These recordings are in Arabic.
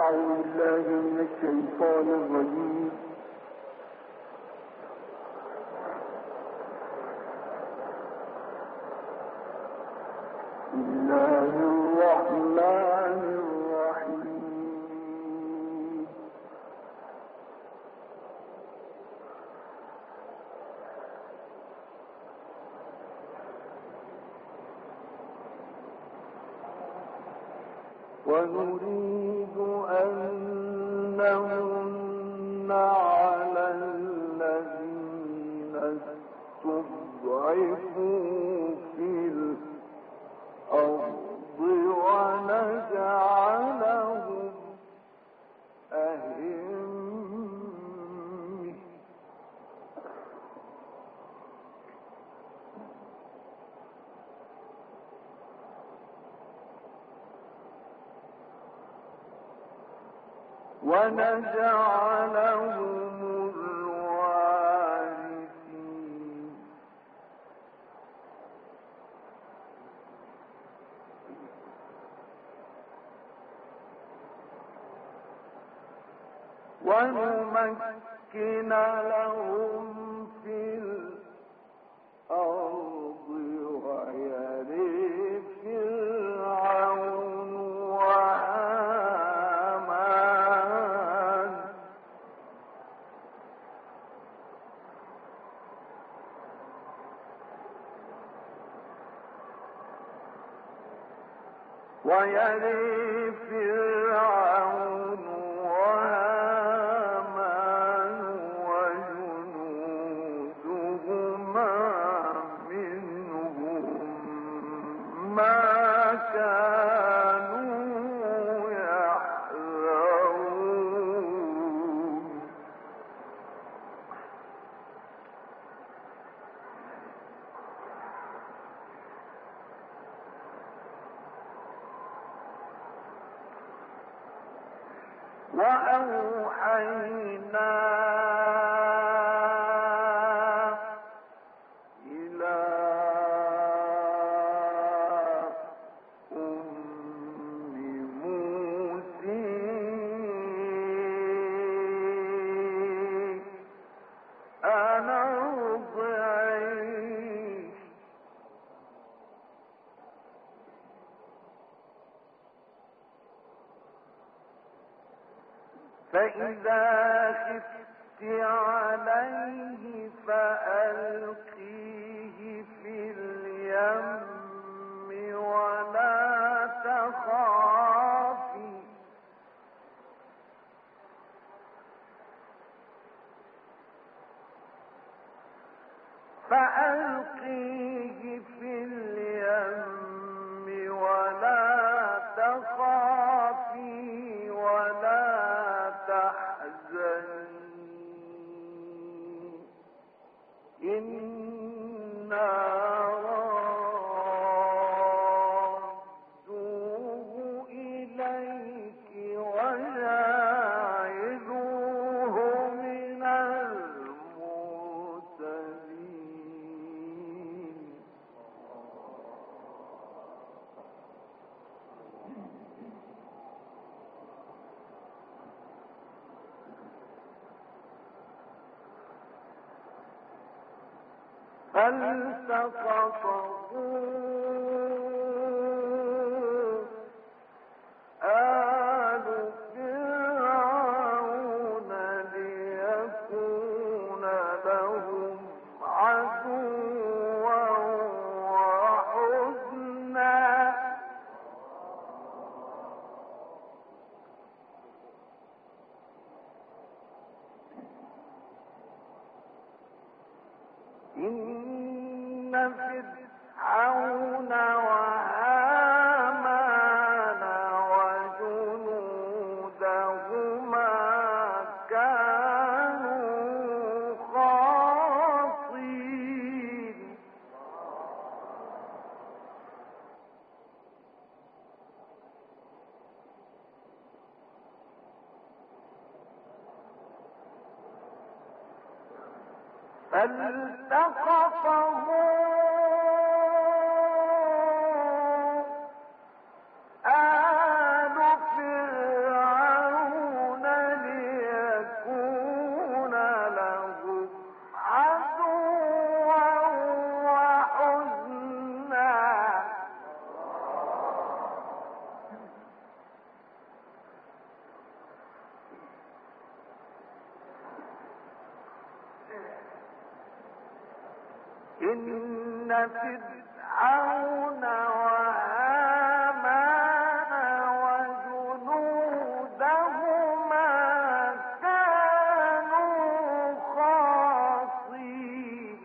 أعوذ بالله من الشيطان الرجيم. بسم الله الرحمن الرحيم. ونريد أن نمن على الذين استضعفوا في الأرض ونجعلهم أئمة ونجعلهم الوارثين ونمكن لهم في الأرض ويرث فرعون وهامان وجنودهما منهم ما كانوا يحذرون وأوحينا إلى أم موسى أن أرضعيه فإذا خفت عليه فألقيه في اليم ولا تخافي ولا تحزني إنا رادوه إليك وجاعلوه من المرسلين فالتقطه آل فرعون ليكون لهم عدوا وحزنا إن فرعون وهامان وجنودهما كانوا خاطئين فالتقطه آل فرعون إن فرعون وهامان وجنودهما كانوا خاطئين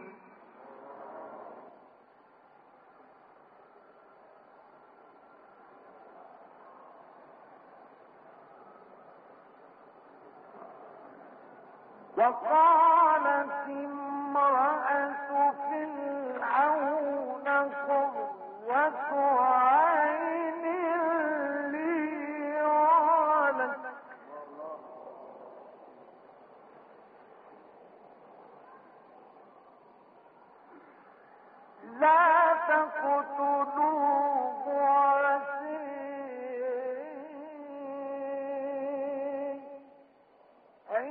وقالت امرأة فرعون قرة عين لي ولك لا تقتلوه عسى أن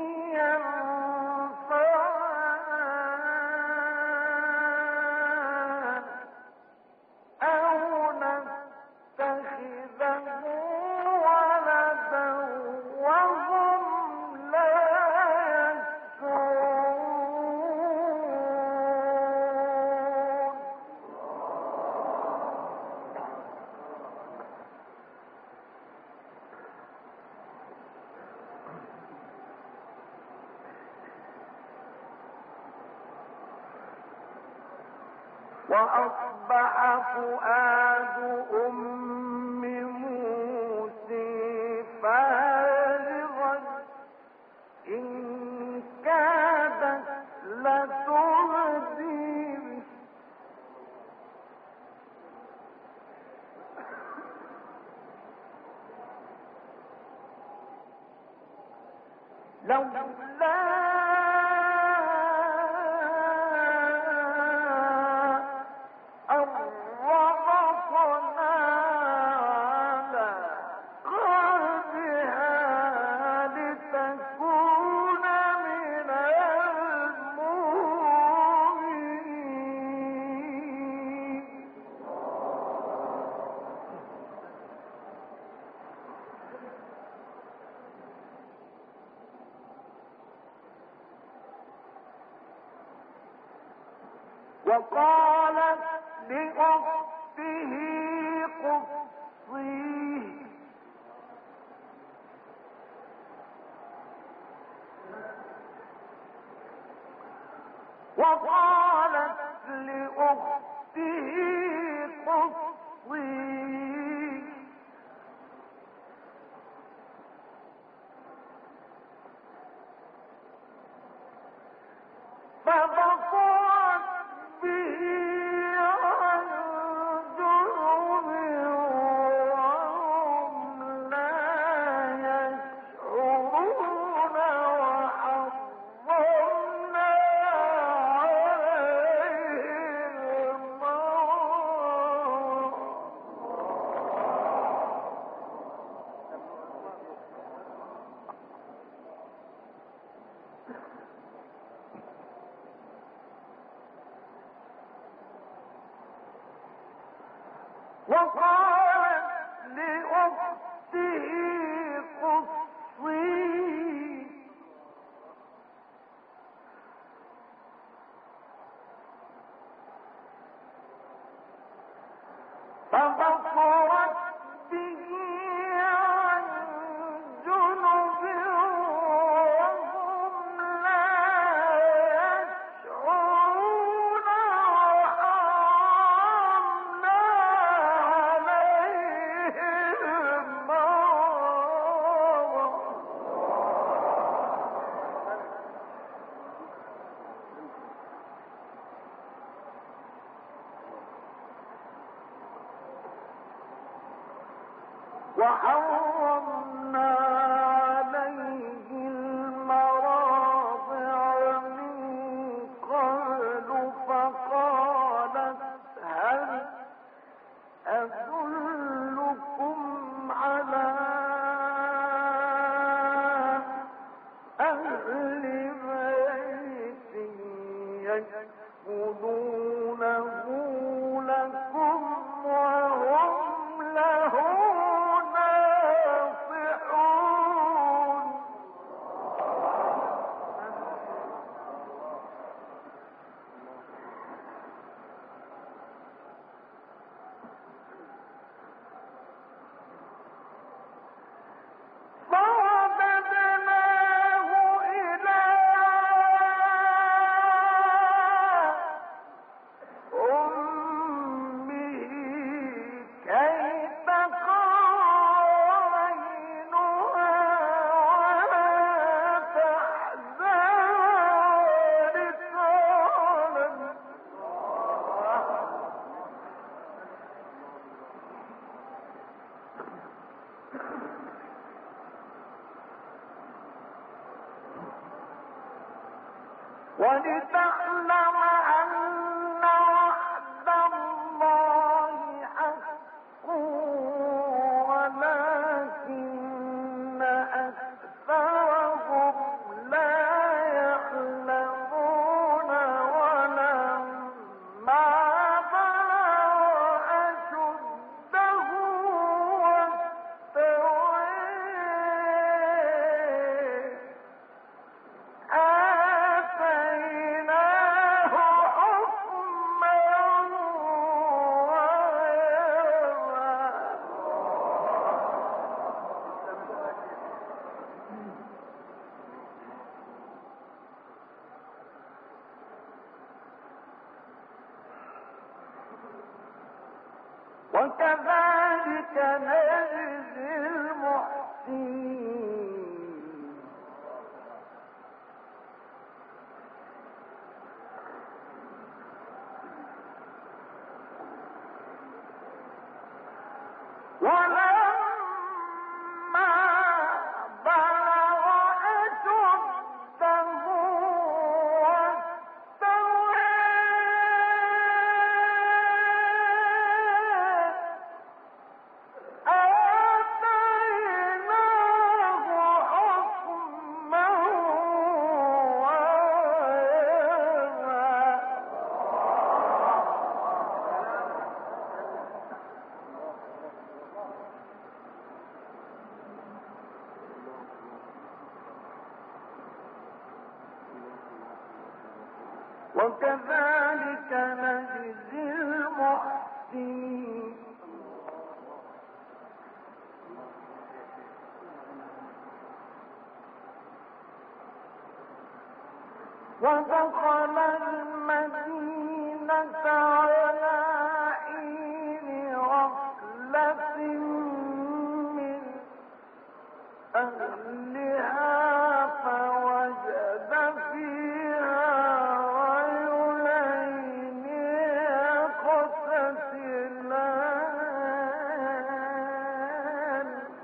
ينفعنا أو نتخذه ولدا وهم لا يشعرون وأصبح فؤاد أم موسى فارغا إن كادت لتبدي به ربطنا على قلبها لتكون من المؤمنين وقالت لأخته قصيه وقالت لأخته قصيه فبصرت به عن جنب وهم لا يشعرون وحرمنا عليه المرء وقالت لأخته قصيه فبصرت به عن جنب وهم لا يشعرون وحرمنا عليهم المرء وحرمنا عليه المراضع من قبل فقالت هل أدلكم على أهل بيت يكفلونه لكم وهم له ناصحون ولتعلم أن وعد الله حق ولكن أكثرهم لا يعلمون ولما بلغ أشده واستوى آتيناه حكما وعلما وكذلك نجزي المحسنين ولما بلغ أشده واستوى آتيناه حكما وكذلك نجزي المحسنين ودخل المدينة على حين غفلة من أهلها فوجد فيها رجلين يقتتلان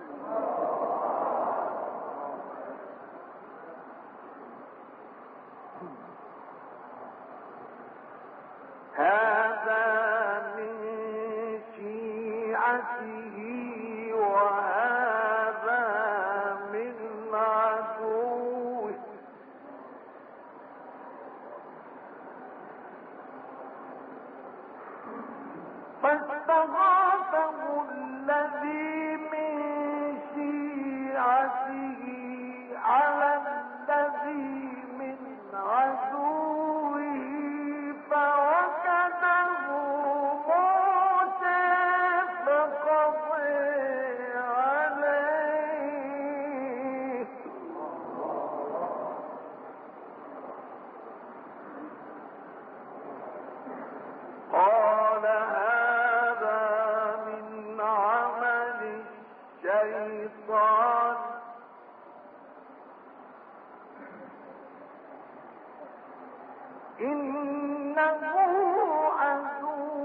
هذا من شيعته وهذا من عدوه فاستغاثه الذي من شيعته على الذي من عدوه فوكده موسى فقضى عليه قال هذا من عمل الشيطان إنه عدو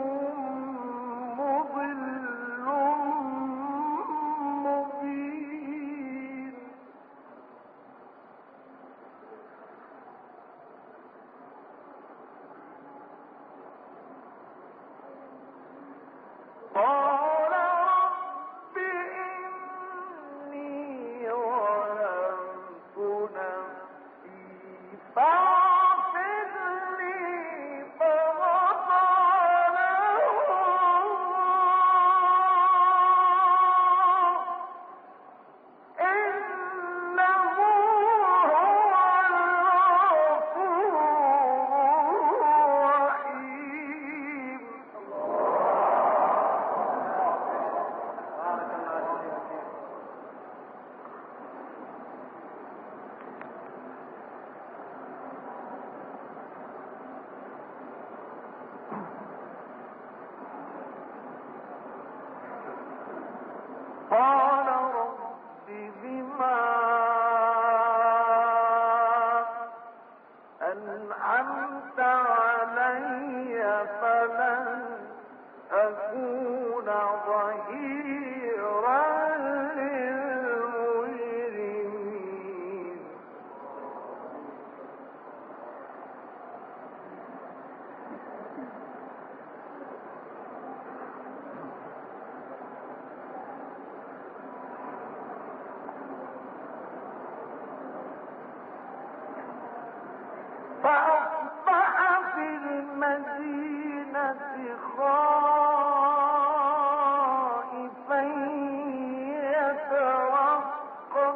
مضل مبين قال رب إني ظلمت نفسي فاغفر لي فأصبح في المدينة خائفا يترقب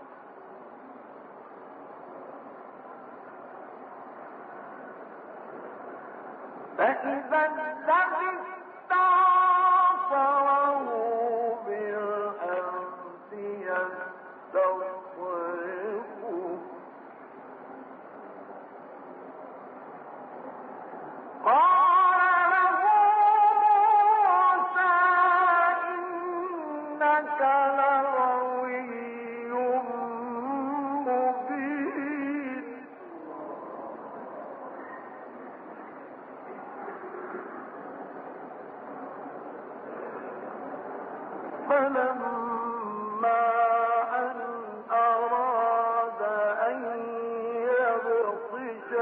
فإذا الذي استعصره بالأمس يستصرخه قال له موسى إنك لغوي مبين فلما أن أراد أن يبطش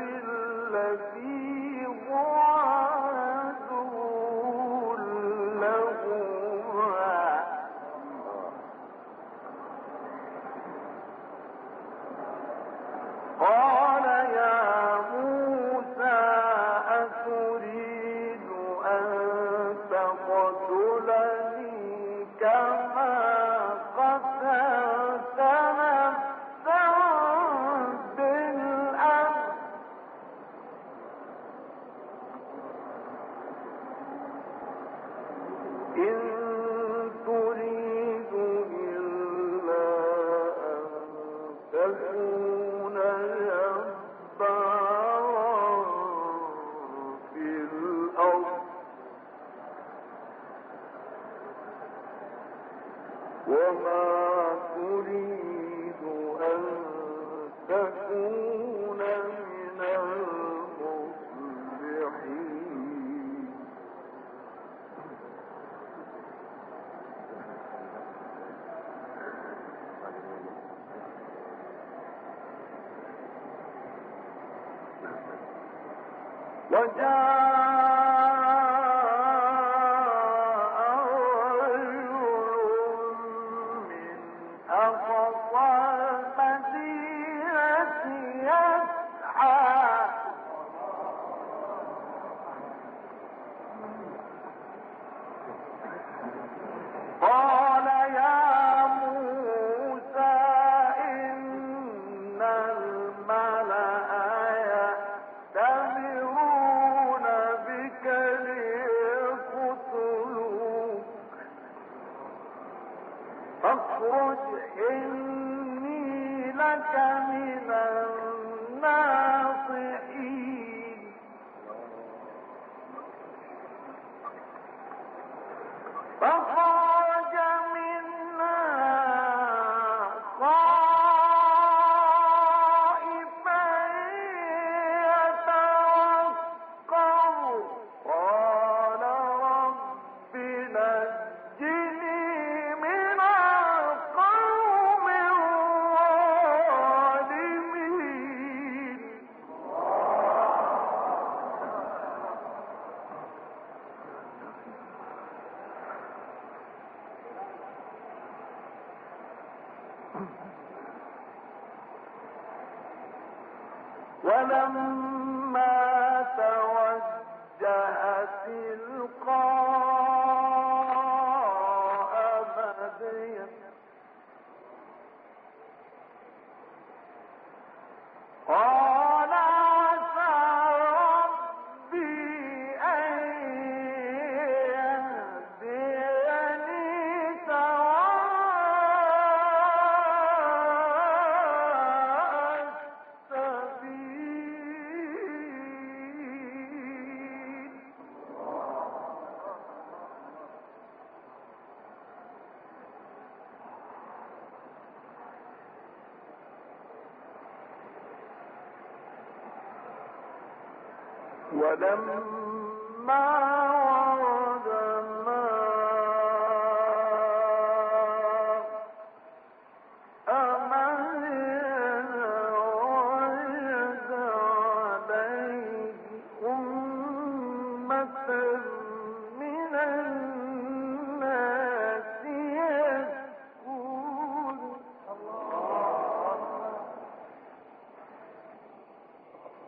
بالذي هو عدو لهما قال يا موسى أتريد أن تقتلني كما قتلت نفسا بالأمس إن تريد إلا أن تكون جبارا في الأرض وما تريد أن تكون من المصلحين وجاء رجل من أقصى المدينة يسعى قال يا موسى إن الملأ يأتمرون بك ليقتلوك فاخرج إني لك من الناصحين فخرج منها خائفا يترقب قال رب نجني من القوم الظالمين ولما توجه تلقاء مدين قال عسى ربي أن يهديني سواء السبيل ولما ورد ماء مدين وجد عليه أمة من الناس يسكون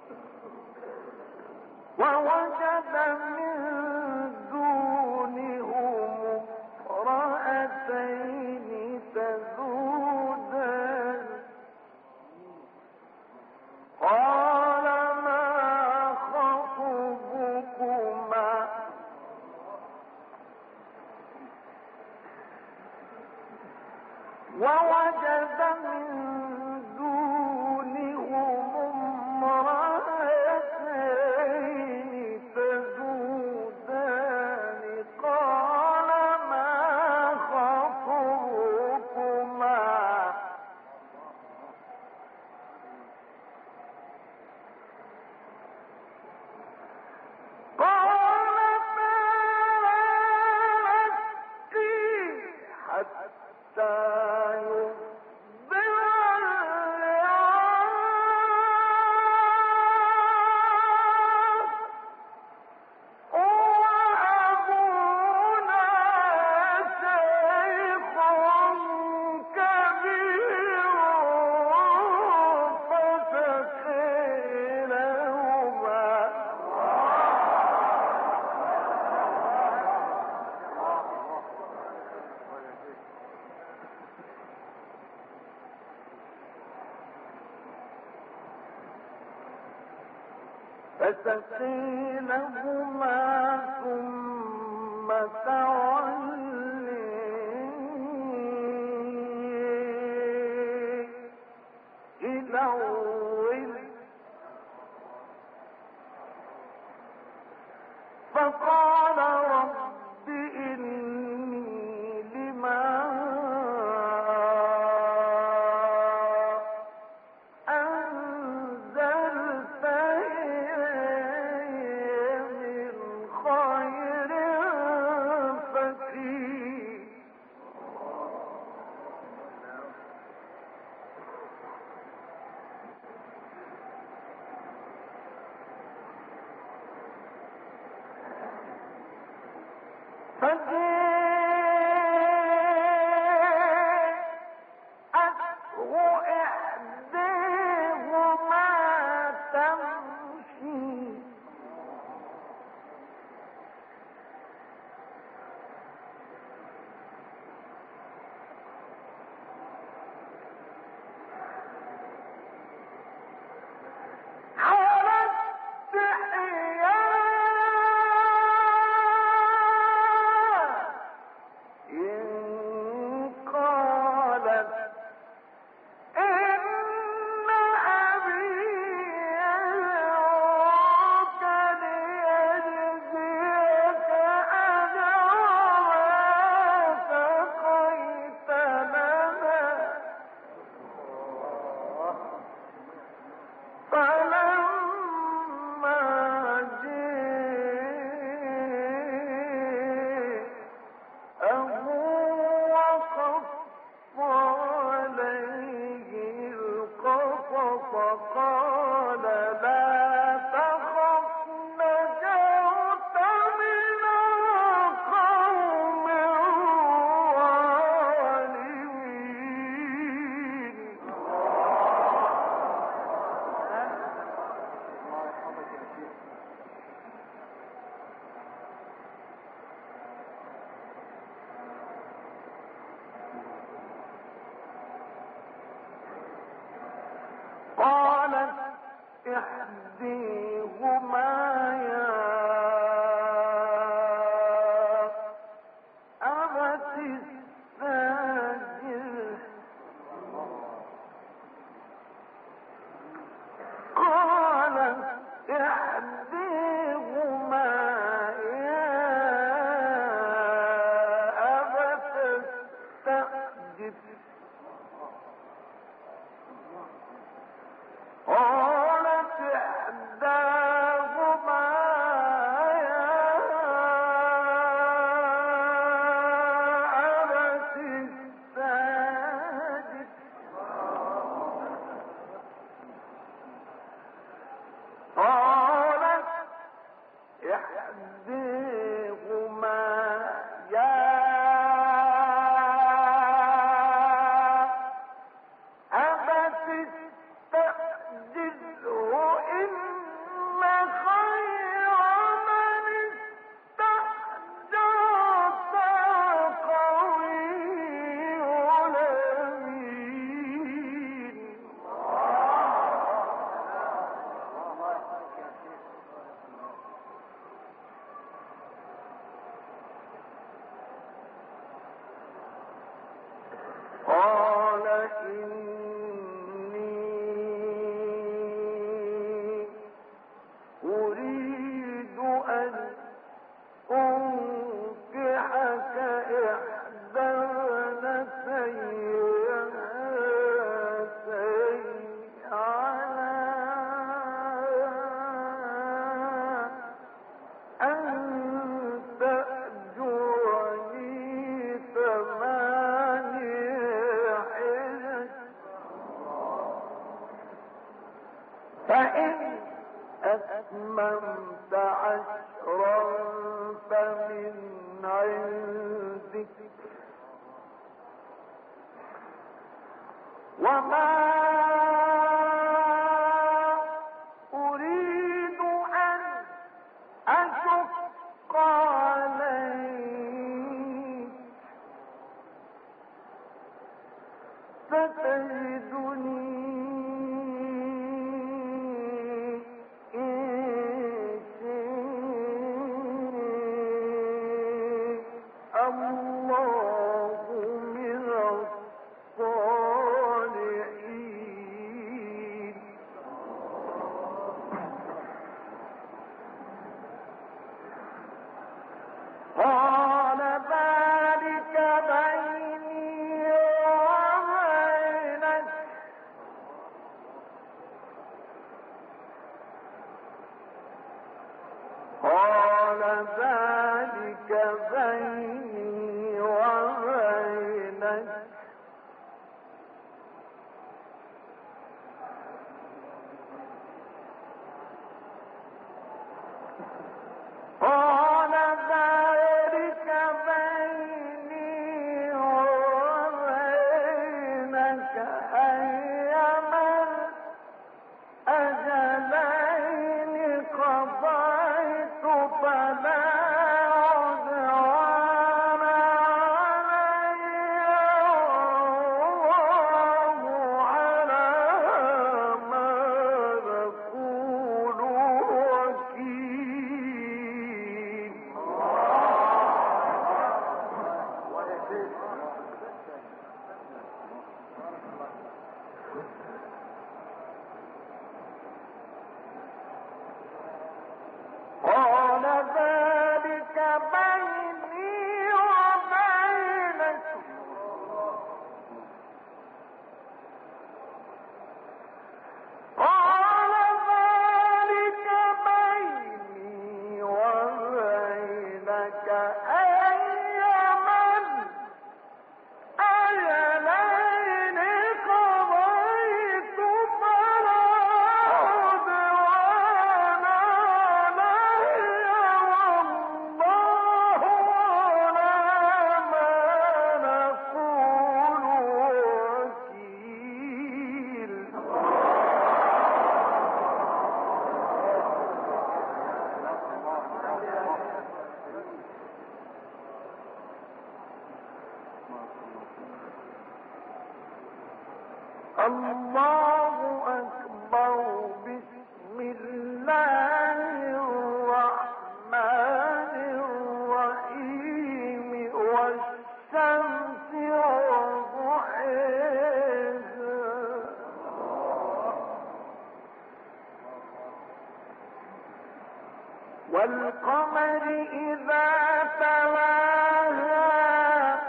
فسقي لهما ثم تولي إلى الظل فقال رب إني لما أنزلت إلي من خير فقير فجاءته إحداهما تمشي على استحياء إن قالت إني فإن أتممت عشرا فمن عندك وما أريد أن أشق عليك ستجدني قال ذلك بيني وبينك قال ذلك بيني وبينك قال ذلك بيني وبينك أيما الأجلين قضيت فلا عدوان علي والله على ما نقول وكيل. قال ذلك بيني وبينك قال ذلك بيني وبينك أيما الأجلين قضيت فلا عدوان علي والله على ما نقول وكيل. الله أكبر. بسم الله الرحمن الرحيم والشمس وضحيها والقمر إذا تلاها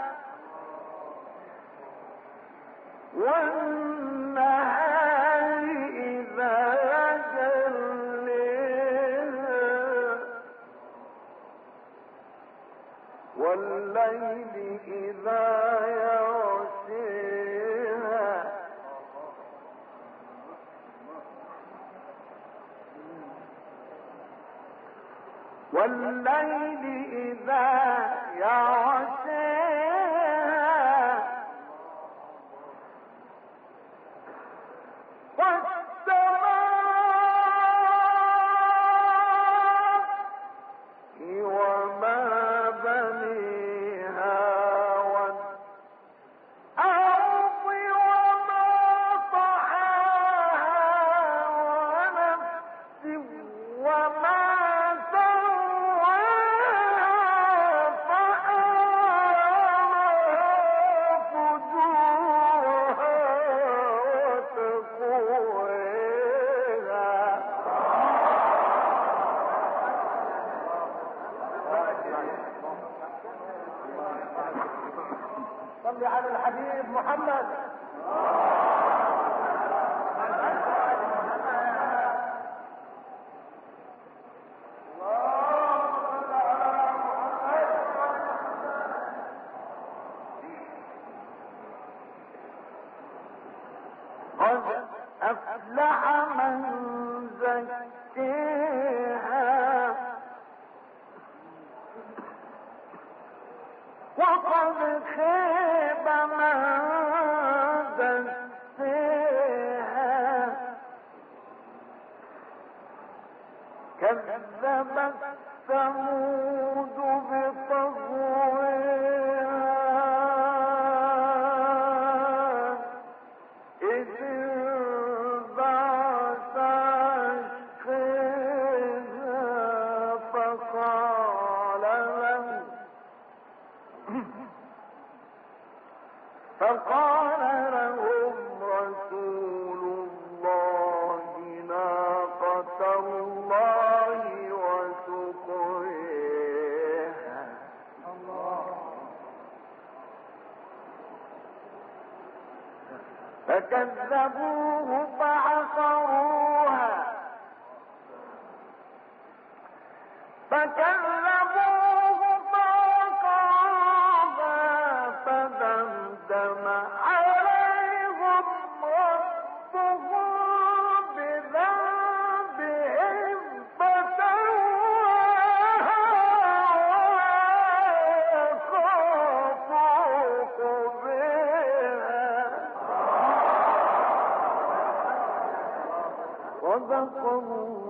والنهار إذا جليها والليل إذا يغشيها والليل إذا يغشيها والسماء وما بنيها والأرض وما طحاها ونفس وما سواها فألهمها فجورها وتقواها. صل على الحبيب محمد. قد أفلح من يزكيها وقد خيب من دسيها كذبت ثمود بطغوها إذ انبعث أشقاها فقال لهم رسول الله ناقة الله وسقيها فكذبوه فعقروها فدمدم عليهم ربهم بذنبهم فسواها ويخاف عقباها. صدق الله.